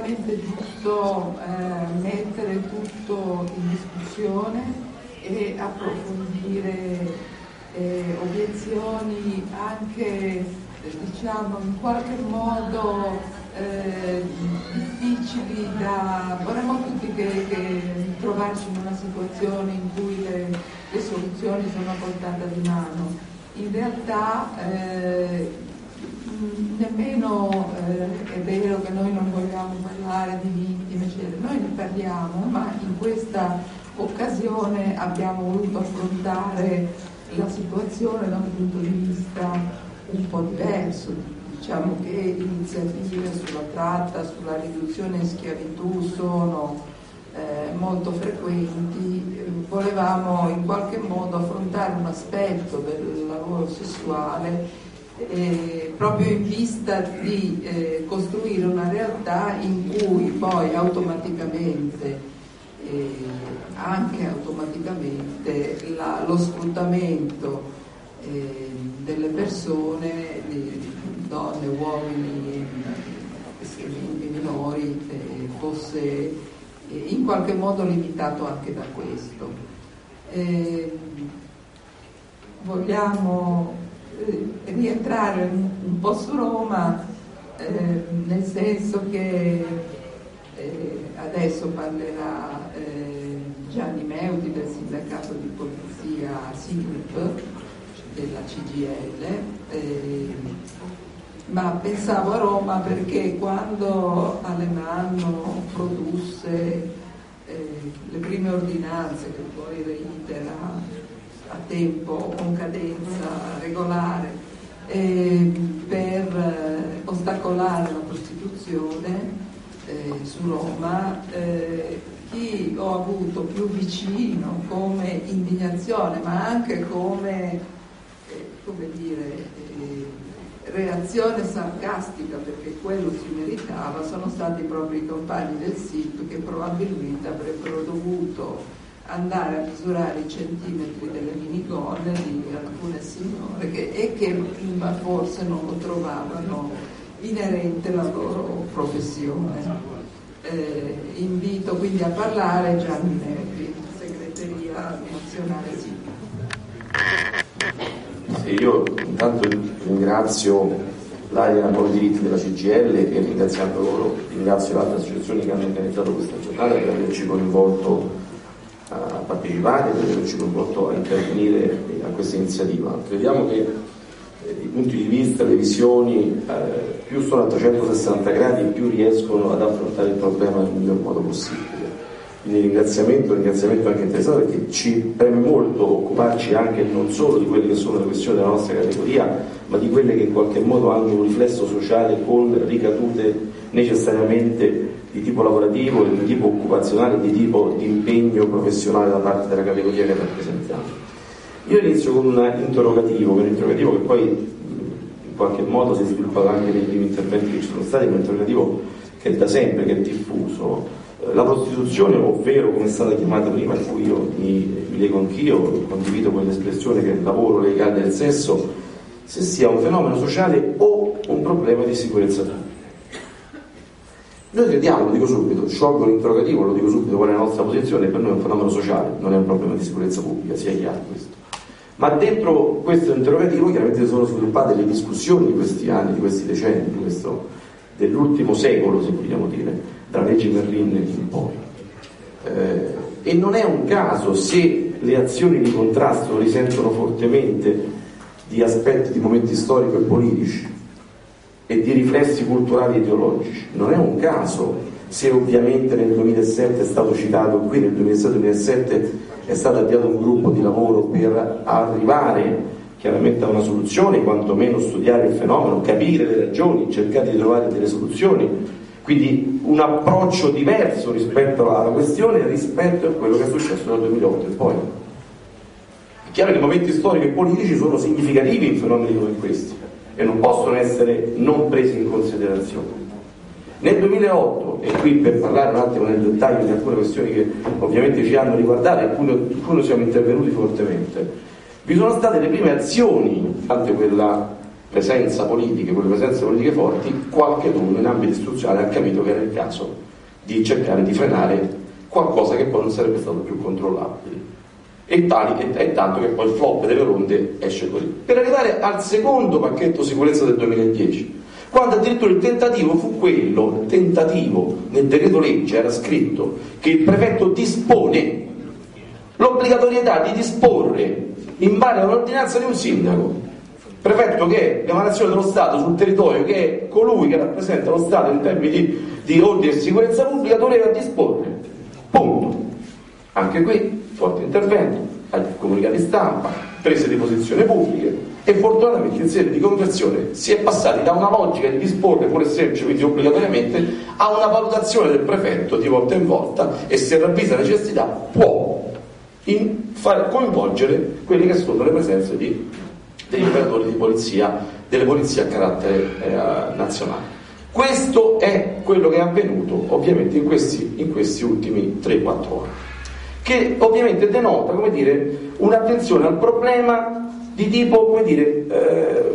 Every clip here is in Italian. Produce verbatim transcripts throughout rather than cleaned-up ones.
assolutamente giusto eh, mettere tutto in discussione e approfondire eh, obiezioni anche, diciamo, in qualche modo eh, difficili da... vorremmo tutti che, che trovarci in una situazione in cui le, le soluzioni sono a portata di mano. In realtà eh, nemmeno eh, è vero che noi non vogliamo parlare di vittime, eccetera. Noi ne parliamo, ma in questa occasione abbiamo voluto affrontare la situazione da un punto di vista un po' diverso. Diciamo che iniziative sulla tratta, sulla riduzione in schiavitù sono eh, molto frequenti. Volevamo in qualche modo affrontare un aspetto del lavoro sessuale eh, proprio in vista di eh, costruire una realtà in cui poi automaticamente, eh, anche automaticamente, la, lo sfruttamento eh, delle persone, di donne, uomini, e minori, eh, fosse eh, in qualche modo limitato anche da questo. Eh, vogliamo eh, rientrare un, un po' su Roma, eh, nel senso che eh, adesso parlerà eh, Gianni Meuti del sindacato di polizia S I L P della C G I L, eh, ma pensavo a Roma perché quando Alemanno produsse eh, le prime ordinanze che poi reitera a tempo, con cadenza regolare, eh, per eh, ostacolare la prostituzione eh, su Roma, eh, chi ho avuto più vicino come indignazione, ma anche come, eh, come dire, eh, reazione sarcastica, perché quello si meritava, sono stati proprio i compagni del S I P che probabilmente avrebbero dovuto andare a misurare i centimetri delle minigonne di alcune signore che, e che forse non lo trovavano inerente alla loro professione. Eh, invito quindi a parlare Gianni Meuti, segreteria nazionale S I P. Sì, io intanto ringrazio l'area per i diritti della C G I L e ringraziando loro ringrazio le altre associazioni che hanno organizzato questa giornata per averci coinvolto a partecipare, per averci coinvolto a intervenire a questa iniziativa. Crediamo che eh, i punti di vista, le visioni eh, più sono a trecentosessanta gradi più riescono ad affrontare il problema nel miglior modo possibile. Quindi ringraziamento, ringraziamento anche interessato, perché ci preme molto occuparci anche non solo di quelle che sono le questioni della nostra categoria, ma di quelle che in qualche modo hanno un riflesso sociale con ricadute necessariamente di tipo lavorativo, di tipo occupazionale, di tipo di impegno professionale da parte della categoria che rappresentiamo. Io inizio con un interrogativo, un interrogativo che poi in qualche modo si è sviluppato anche nei primi interventi che ci sono stati, un interrogativo che è da sempre, che è diffuso. La prostituzione, ovvero come è stata chiamata prima, a cui io mi, mi leggo anch'io, condivido quell'espressione che è il lavoro legale del sesso, se sia un fenomeno sociale o un problema di sicurezza pubblica. Noi crediamo, lo dico subito, sciolgo l'interrogativo, lo dico subito qual è la nostra posizione, per noi è un fenomeno sociale, non è un problema di sicurezza pubblica, sia chiaro questo. Ma dentro questo interrogativo chiaramente si sono sviluppate le discussioni di questi anni, di questi decenni, di questo, dell'ultimo secolo, se vogliamo dire, dalla legge Merlin in poi. Eh, e non è un caso se le azioni di contrasto risentono fortemente di aspetti, di momenti storici e politici e di riflessi culturali e ideologici. Non è un caso se ovviamente nel duemilasette è stato citato qui, nel duemilasette duemilasette è stato avviato un gruppo di lavoro per arrivare chiaramente a una soluzione, quantomeno studiare il fenomeno, capire le ragioni, cercare di trovare delle soluzioni, quindi un approccio diverso rispetto alla questione rispetto a quello che è successo nel duemilaotto e poi. È chiaro che i momenti storici e politici sono significativi in fenomeni come questi e non possono essere non presi in considerazione. Nel duemilaotto, e qui per parlare un attimo nel dettaglio di alcune questioni che ovviamente ci hanno riguardato e in cui siamo intervenuti fortemente, vi sono state le prime azioni, ante quella presenza politica, con le presenze politiche forti, qualcheduno in ambito istituzionale ha capito che era il caso di cercare di frenare qualcosa che poi non sarebbe stato più controllabile. E, tali, e, e tanto che poi il flop delle ronde esce così. Per arrivare al secondo pacchetto sicurezza del duemiladieci, quando addirittura il tentativo fu quello, il tentativo nel decreto legge era scritto che il prefetto dispone l'obbligatorietà di disporre in base all'ordinanza di un sindaco, prefetto che è l'emanazione dello Stato sul territorio, che è colui che rappresenta lo Stato in termini di, di ordine e sicurezza pubblica, doveva disporre, punto. Anche qui forte intervento, comunicati stampa, prese di posizione pubbliche, e fortunatamente in sede di conversione si è passati da una logica di disporre pure semplice, quindi obbligatoriamente, a una valutazione del prefetto di volta in volta, e se ravvisa necessità può in far coinvolgere quelle che sono le presenze di, degli operatori di polizia, delle polizie a carattere eh, nazionale. Questo è quello che è avvenuto ovviamente in questi, in questi ultimi tre quattro anni, che ovviamente denota, come dire, un'attenzione al problema di tipo, come dire, eh,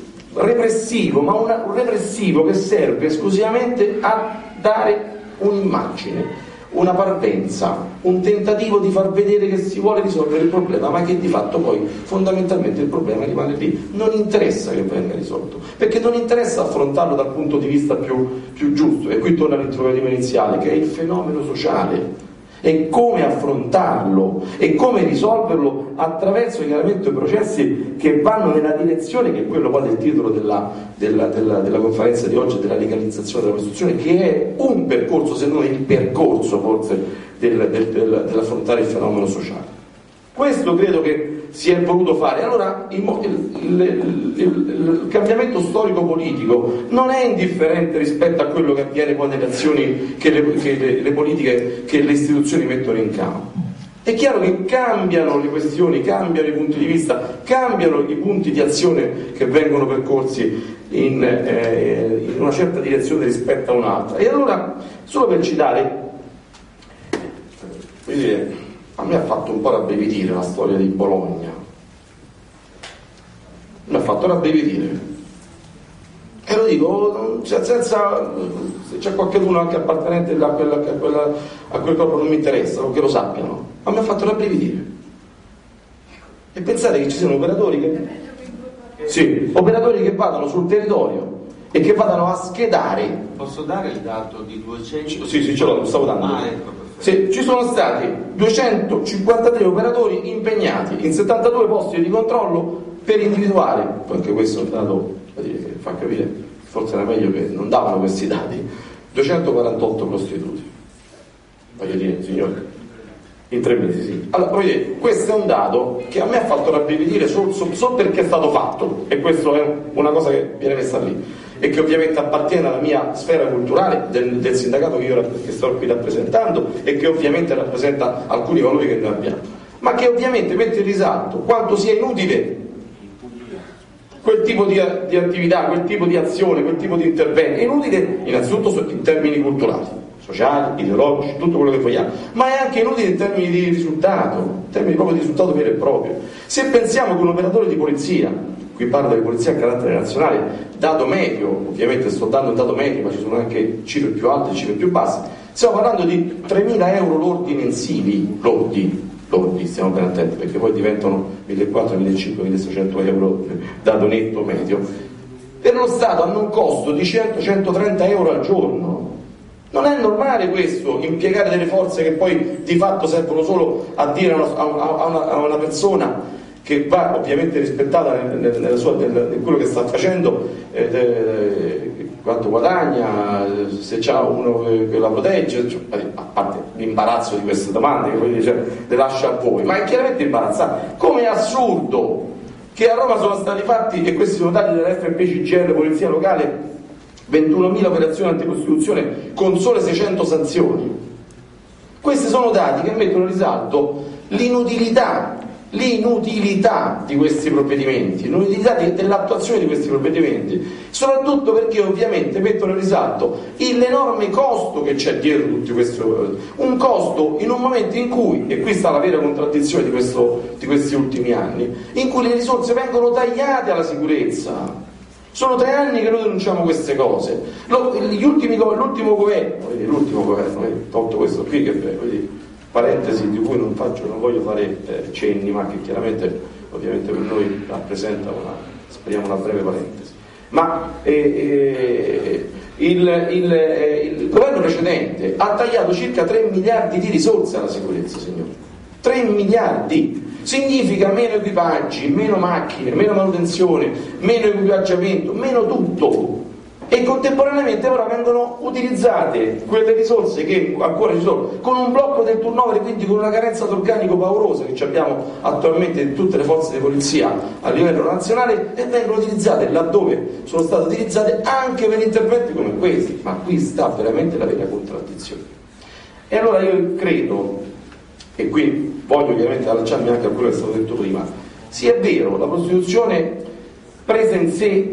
repressivo, ma una, un repressivo che serve esclusivamente a dare un'immagine, una parvenza, un tentativo di far vedere che si vuole risolvere il problema, ma che di fatto poi fondamentalmente il problema rimane lì. Non interessa che venga risolto, perché non interessa affrontarlo dal punto di vista più, più giusto, e qui torna all'interrogativo iniziale, che è il fenomeno sociale, e come affrontarlo e come risolverlo attraverso chiaramente processi che vanno nella direzione, che è quello poi del titolo della, della, della, della conferenza di oggi, della legalizzazione della prostituzione, che è un percorso, se non il percorso forse del, del, del, dell'affrontare il fenomeno sociale. Questo credo che si è voluto fare. Allora il, il, il, il, il cambiamento storico-politico non è indifferente rispetto a quello che avviene poi nelle azioni che le, che le, le politiche, che le istituzioni mettono in campo. È chiaro che cambiano le questioni, cambiano i punti di vista, cambiano i punti di azione che vengono percorsi in, eh, in una certa direzione rispetto a un'altra. E allora, solo per citare, voglio dire, a me ha fatto un po' rabbrividire la storia di Bologna, mi ha fatto rabbrividire, e lo dico cioè, senza, se c'è qualcuno anche appartenente a, quella, a, quella, a quel corpo non mi interessa, che lo sappiano, ma mi ha fatto rabbrividire. E pensate che ci siano operatori che sì, operatori che vadano sul territorio e che vadano a schedare. Posso dare il dato di duecento? Sì, sì, ce l'ho, lo stavo dando. Ah, ecco. Sì, ci sono stati duecentocinquantatré operatori impegnati in settantadue posti di controllo per individuare, anche questo è un dato dire, che fa capire, forse era meglio che non davano questi dati, duecentoquarantotto prostituti. Voglio dire, signori, in tre mesi, sì. Allora, voglio dire, questo è un dato che a me ha fatto rabbrividire solo, solo perché è stato fatto, e questo è una cosa che viene messa lì, e che ovviamente appartiene alla mia sfera culturale del, del sindacato che io che sto qui rappresentando, e che ovviamente rappresenta alcuni valori che noi abbiamo, ma che ovviamente mette in risalto quanto sia inutile quel tipo di, di attività, quel tipo di azione, quel tipo di intervento. È inutile innanzitutto in termini culturali, sociali, ideologici, tutto quello che vogliamo, ma è anche inutile in termini di risultato, in termini proprio di risultato vero e proprio. Se pensiamo che un operatore di polizia, qui parlo delle polizie a carattere nazionale, dato medio, ovviamente sto dando un dato medio, ma ci sono anche cifre più alte e cifre più basse, stiamo parlando di tremila euro lordi mensili, lordi, lordi, stiamo ben attenti, perché poi diventano millequattrocento, millecinquecento, milleseicento euro dato netto medio. Per lo Stato hanno un costo di cento centotrenta euro al giorno. Non è normale questo, impiegare delle forze che poi di fatto servono solo a dire a una, a una, a una persona, che va ovviamente rispettata nel, nel, nella sua, nel, nel quello che sta facendo, eh, eh, quanto guadagna, se c'ha uno che, che la protegge, cioè, a parte l'imbarazzo di queste domande che poi dice, le lascia a voi, ma è chiaramente imbarazzante. Come è assurdo che a Roma sono stati fatti, e questi sono dati dell'F P C G L, Polizia Locale, ventunomila operazioni anticostituzione con sole seicento sanzioni. Questi sono dati che mettono in risalto l'inutilità l'inutilità di questi provvedimenti, l'inutilità dell'attuazione di questi provvedimenti, soprattutto perché ovviamente mettono in risalto l'enorme costo che c'è dietro tutti questi, un costo in un momento in cui, e qui sta la vera contraddizione di, questo, di questi ultimi anni, in cui le risorse vengono tagliate alla sicurezza. Sono tre anni che noi denunciamo queste cose. Lo, gli ultimi, l'ultimo governo, l'ultimo governo, tolto questo qui che vedi, parentesi di cui non faccio, non voglio fare eh, cenni, ma che chiaramente ovviamente per noi rappresenta una, speriamo, una breve parentesi. Ma eh, eh, il, il, eh, il governo precedente ha tagliato circa tre miliardi di risorse alla sicurezza, signori. tre miliardi! Significa meno equipaggi, meno macchine, meno manutenzione, meno equipaggiamento, meno tutto. E contemporaneamente ora vengono utilizzate quelle risorse che ancora ci sono, con un blocco del turnover, quindi con una carenza d'organico paurosa che abbiamo attualmente in tutte le forze di polizia a livello nazionale, e vengono utilizzate laddove sono state utilizzate anche per interventi come questi. Ma qui sta veramente la vera contraddizione. E allora io credo, e qui voglio chiaramente allacciarmi anche a quello che è stato detto prima, sì, è vero, la prostituzione presa in sé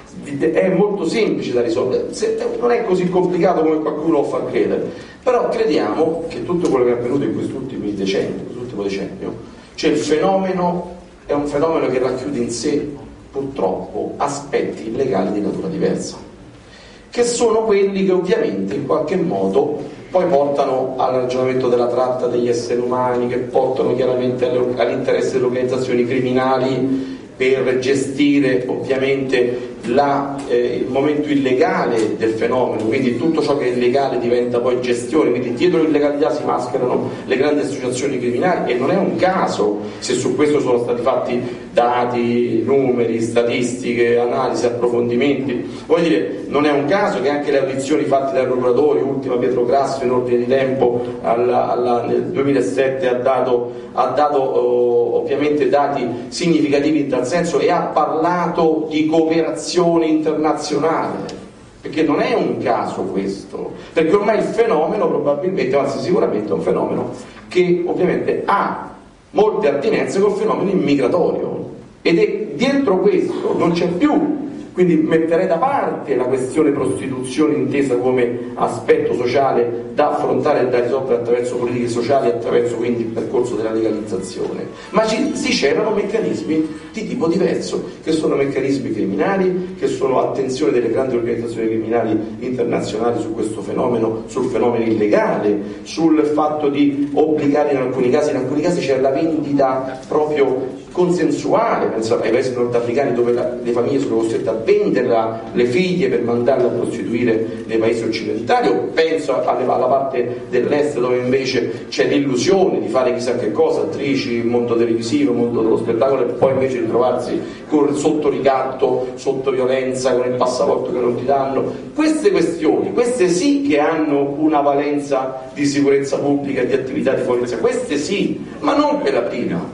è molto semplice da risolvere, non è così complicato come qualcuno lo fa credere, però crediamo che tutto quello che è avvenuto in questi ultimi decenni, quest'ultimo decennio, cioè il fenomeno è un fenomeno che racchiude in sé purtroppo aspetti illegali di natura diversa, che sono quelli che ovviamente in qualche modo poi portano al ragionamento della tratta degli esseri umani, che portano chiaramente all'interesse delle organizzazioni criminali per gestire ovviamente la, eh, il momento illegale del fenomeno, quindi tutto ciò che è illegale diventa poi gestione, quindi dietro l'illegalità si mascherano le grandi associazioni criminali, e non è un caso se su questo sono stati fatti dati, numeri, statistiche, analisi, approfondimenti. Voglio dire, non è un caso che anche le audizioni fatte dai procuratori, ultima Pietro Grasso in ordine di tempo alla, alla, nel duemilasette ha dato, ha dato oh, ovviamente dati significativi in tal senso, e ha parlato di cooperazione internazionale, perché non è un caso questo, perché ormai il fenomeno probabilmente, anzi sicuramente è un fenomeno che ovviamente ha molte attinenze col fenomeno immigratorio, ed è dietro questo non c'è più, quindi metterei da parte la questione prostituzione intesa come aspetto sociale da affrontare e da risolvere attraverso politiche sociali, attraverso quindi il percorso della legalizzazione, ma ci, si c'erano meccanismi di tipo diverso, che sono meccanismi criminali, che sono attenzione delle grandi organizzazioni criminali internazionali su questo fenomeno, sul fenomeno illegale, sul fatto di obbligare in alcuni casi, in alcuni casi c'è la vendita proprio consensuale, penso ai paesi nordafricani dove la, le famiglie sono costrette a vendere la, le figlie per mandarle a prostituire nei paesi occidentali, o penso alle, alla parte dell'est dove invece c'è l'illusione di fare chissà che cosa, attrici, mondo televisivo, mondo dello spettacolo, e poi invece di trovarsi con, sotto ricatto, sotto violenza, con il passaporto che non ti danno. Queste questioni, queste sì che hanno una valenza di sicurezza pubblica e di attività di polizia, queste sì, ma non quella prima,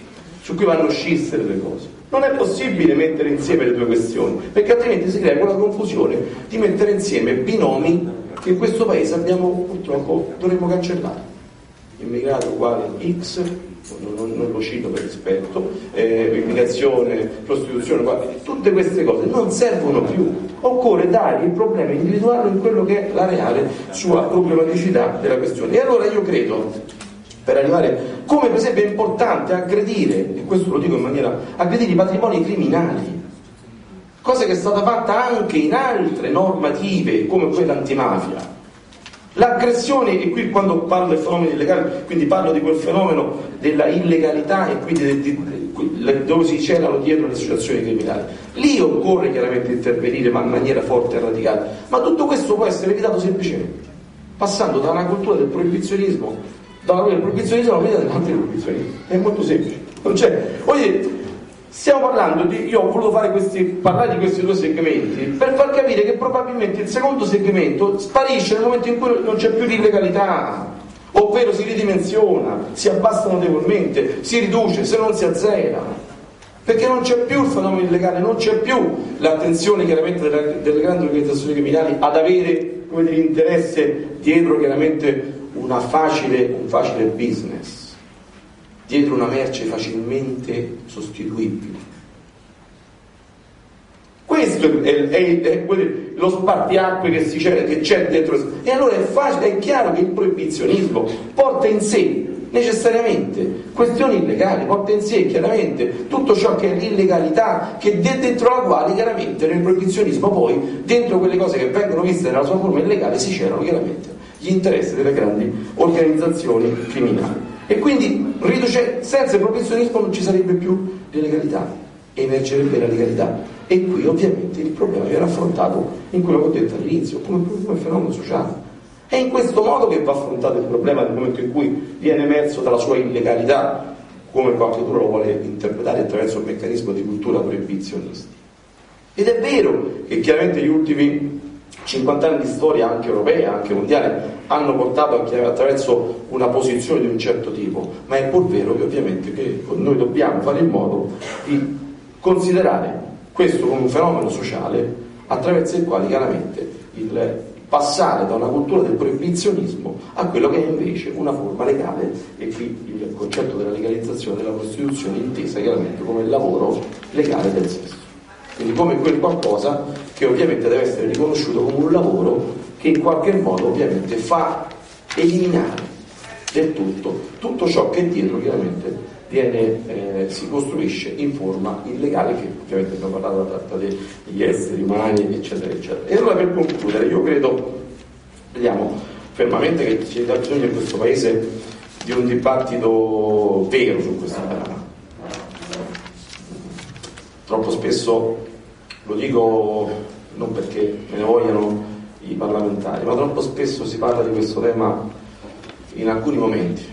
su cui vanno scisse le cose. Non è possibile mettere insieme le due questioni, perché altrimenti si crea quella confusione di mettere insieme binomi che in questo paese abbiamo, purtroppo, dovremmo cancellare. Immigrato uguale X, non, non, non lo cito per rispetto, eh, immigrazione, prostituzione, uguale. Tutte queste cose non servono più. Occorre dare il problema, individuarlo in quello che è la reale sua problematicità della questione. E allora io credo, per arrivare, come per esempio è importante aggredire, e questo lo dico in maniera, aggredire i patrimoni criminali, cosa che è stata fatta anche in altre normative come quella antimafia. L'aggressione, e qui quando parlo del fenomeno illegale, quindi parlo di quel fenomeno della illegalità e quindi di, di, dove si celano dietro le associazioni criminali, lì occorre chiaramente intervenire, ma in maniera forte e radicale, ma tutto questo può essere evitato semplicemente passando da una cultura del proibizionismo, dalla del proibizionismo alla vita dell'antiproibizionismo. È molto semplice, non c'è. Voglio dire, stiamo parlando di, io ho voluto fare questi, parlare di questi due segmenti per far capire che probabilmente il secondo segmento sparisce nel momento in cui non c'è più l'illegalità, ovvero si ridimensiona, si abbassa notevolmente, si riduce, se non si azzera, perché non c'è più il fenomeno illegale, non c'è più l'attenzione chiaramente delle, delle grandi organizzazioni criminali ad avere, come dire, interesse dietro chiaramente una facile, un facile business, dietro una merce facilmente sostituibile. Questo è, è, è, è lo spartiacque che, si c'è, che c'è dentro. E allora è facile, è chiaro che il proibizionismo porta in sé necessariamente questioni illegali, porta in sé chiaramente tutto ciò che è l'illegalità, che dentro la quale chiaramente nel proibizionismo poi, dentro quelle cose che vengono viste nella sua forma illegale, si c'erano chiaramente gli interessi delle grandi organizzazioni criminali. E quindi riduce, senza il proibizionismo non ci sarebbe più l'illegalità, emergerebbe la legalità. E qui ovviamente il problema viene affrontato in quello che ho detto all'inizio, come un fenomeno sociale. È in questo modo che va affrontato il problema nel momento in cui viene emerso dalla sua illegalità, come qualcuno lo vuole interpretare attraverso il meccanismo di cultura proibizionista. Ed è vero che chiaramente gli ultimi cinquanta anni di storia, anche europea, anche mondiale, hanno portato anche attraverso una posizione di un certo tipo, ma è pur vero che ovviamente che noi dobbiamo fare in modo di considerare questo come un fenomeno sociale attraverso il quale chiaramente il passare da una cultura del proibizionismo a quello che è invece una forma legale, e qui il concetto della legalizzazione della prostituzione intesa chiaramente come il lavoro legale del sesso, quindi come quel qualcosa che ovviamente deve essere riconosciuto come un lavoro che in qualche modo ovviamente fa eliminare del tutto tutto ciò che dietro chiaramente viene, eh, si costruisce in forma illegale, che ovviamente abbiamo parlato della tratta degli esseri umani, eccetera, eccetera. E allora, per concludere, io credo, vediamo fermamente che ci sia bisogno in questo Paese di un dibattito vero su questo tema. Troppo spesso, lo dico non perché me ne vogliano i parlamentari, ma troppo spesso si parla di questo tema in alcuni momenti.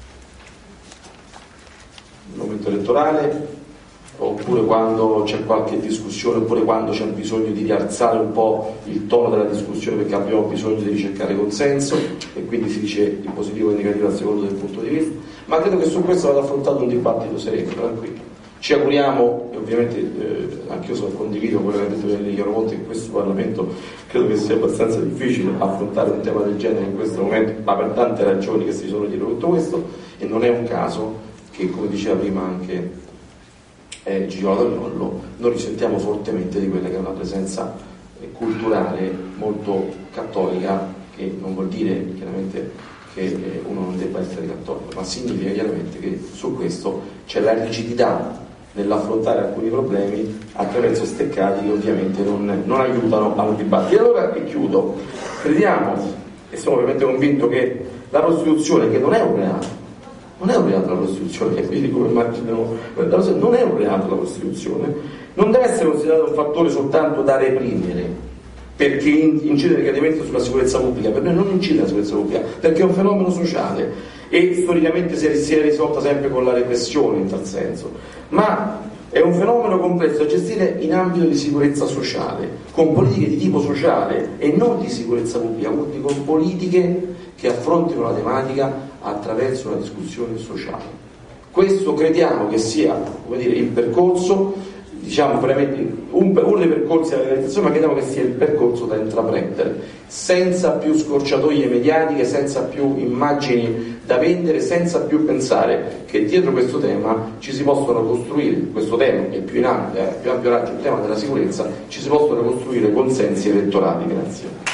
Il momento elettorale, oppure quando c'è qualche discussione, oppure quando c'è bisogno di rialzare un po' il tono della discussione perché abbiamo bisogno di ricercare consenso e quindi si dice il positivo e il negativo a seconda del punto di vista, ma credo che su questo vada affrontato un dibattito sereno, tranquillo. Ci auguriamo, e ovviamente eh, anche io sono condivido quello che ha detto Enrico Chiaromonte, in questo Parlamento credo che sia abbastanza difficile affrontare un tema del genere in questo momento, ma per tante ragioni che si sono dietro tutto questo, e non è un caso che, come diceva prima anche eh, Gigino Dall'Ollo, noi risentiamo fortemente di quella che è una presenza eh, culturale molto cattolica, che non vuol dire chiaramente che eh, uno non debba essere cattolico, ma significa chiaramente che su questo c'è la rigidità nell'affrontare alcuni problemi attraverso steccati che ovviamente non, non aiutano al dibattito. E allora, e chiudo, crediamo e sono ovviamente convinto che la prostituzione, che non è un reato, non è un reato la prostituzione, e quindi come immaginiamo, non è un reato la prostituzione, non deve essere considerato un fattore soltanto da reprimere, perché incide negativamente sulla sicurezza pubblica. Per noi non incide sulla sicurezza pubblica, perché è un fenomeno sociale e storicamente si è, si è risolta sempre con la repressione in tal senso, ma è un fenomeno complesso da gestire in ambito di sicurezza sociale, con politiche di tipo sociale e non di sicurezza pubblica, quindi con politiche che affrontino la tematica attraverso una discussione sociale. Questo crediamo che sia, come dire, il percorso, diciamo veramente un, uno dei percorsi della realizzazione, ma crediamo che sia il percorso da intraprendere, senza più scorciatoie mediatiche, senza più immagini da vendere, senza più pensare che dietro questo tema ci si possono costruire, questo tema che è più in ampio, eh, più ampio raggio, il tema della sicurezza, ci si possono costruire consensi elettorali. Grazie.